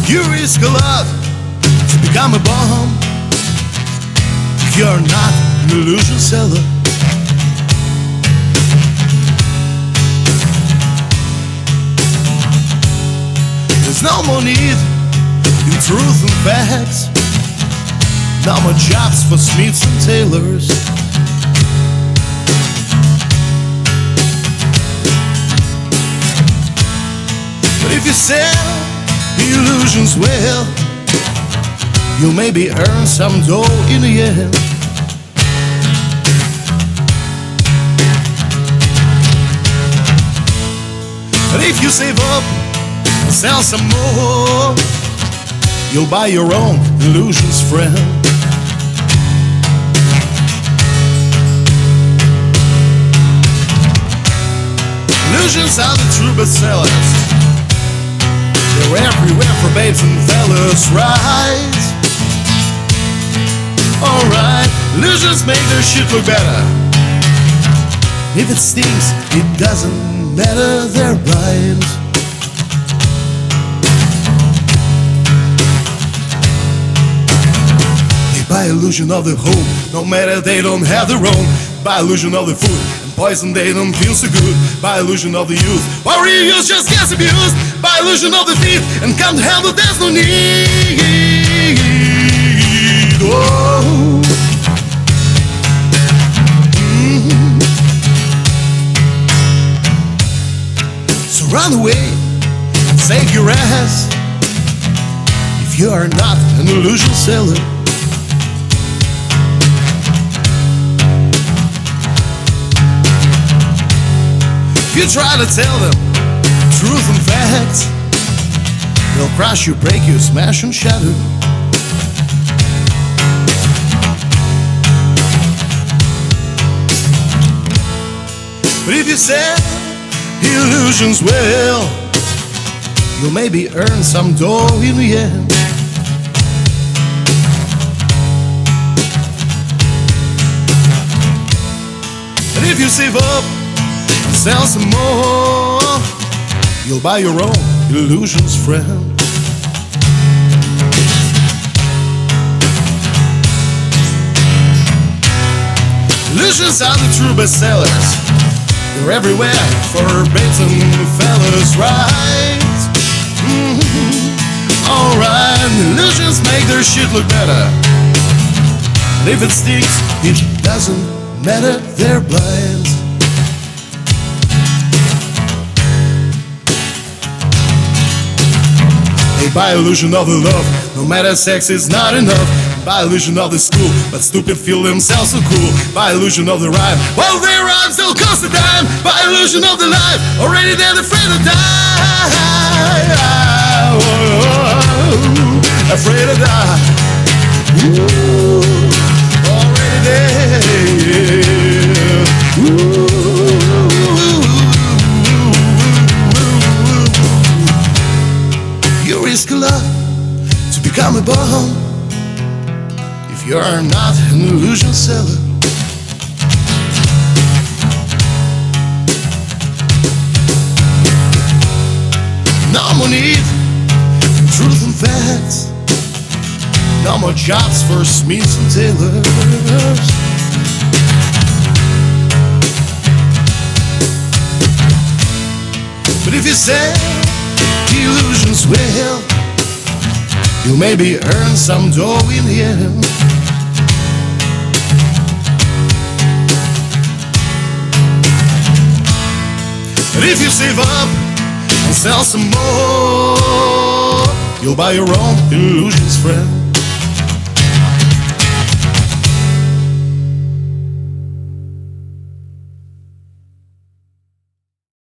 You risk a lot to become a bomb. You're not an illusion seller. There's no more need in truth and facts. No more jobs for Smiths and Taylors. But if you sell illusions well, you'll maybe earn some dough in the end. But if you save up and sell some more, you'll buy your own illusions, friend. Illusions are the true bestsellers. They're everywhere for babes and fellas, right? Alright, illusions make their shit look better. If it stinks, it doesn't matter, they're blind. They buy illusion of the home, no matter they don't have their own. Buy illusion of the food and poison they don't feel so good. Buy illusion of the youth, while real youth just gets abused. Buy illusion of the thief and can't handle, there's no need. Oh. So run away, save your ass if you are not an illusion seller. If you try to tell them truth and facts, they'll crush you, break you, smash and shatter. But if you sell illusions well, you'll maybe earn some dough in the end. And if you save up and sell some more, you'll buy your own illusions, friend. Illusions are the true bestsellers. They're everywhere for babes and fellas, right? Alright, illusions make their shit look better. And if it stinks, it doesn't matter, they're blind. They buy illusion of the love, no matter sex is not enough. Buy illusion of the school, but stupid feel themselves so cool. Buy illusion of the rhyme, well their rhymes still cost a dime. Buy illusion of the life, already they're afraid to die. Afraid to die. Ooh, already there. You risk a lot to become a bum if you're not an illusion seller. No more need for truth and facts. No more jobs for Smiths and Taylors. But if you sell illusions well, you'll maybe earn some dough in the end. But if you save up and sell some more, you'll buy your own illusions, friend.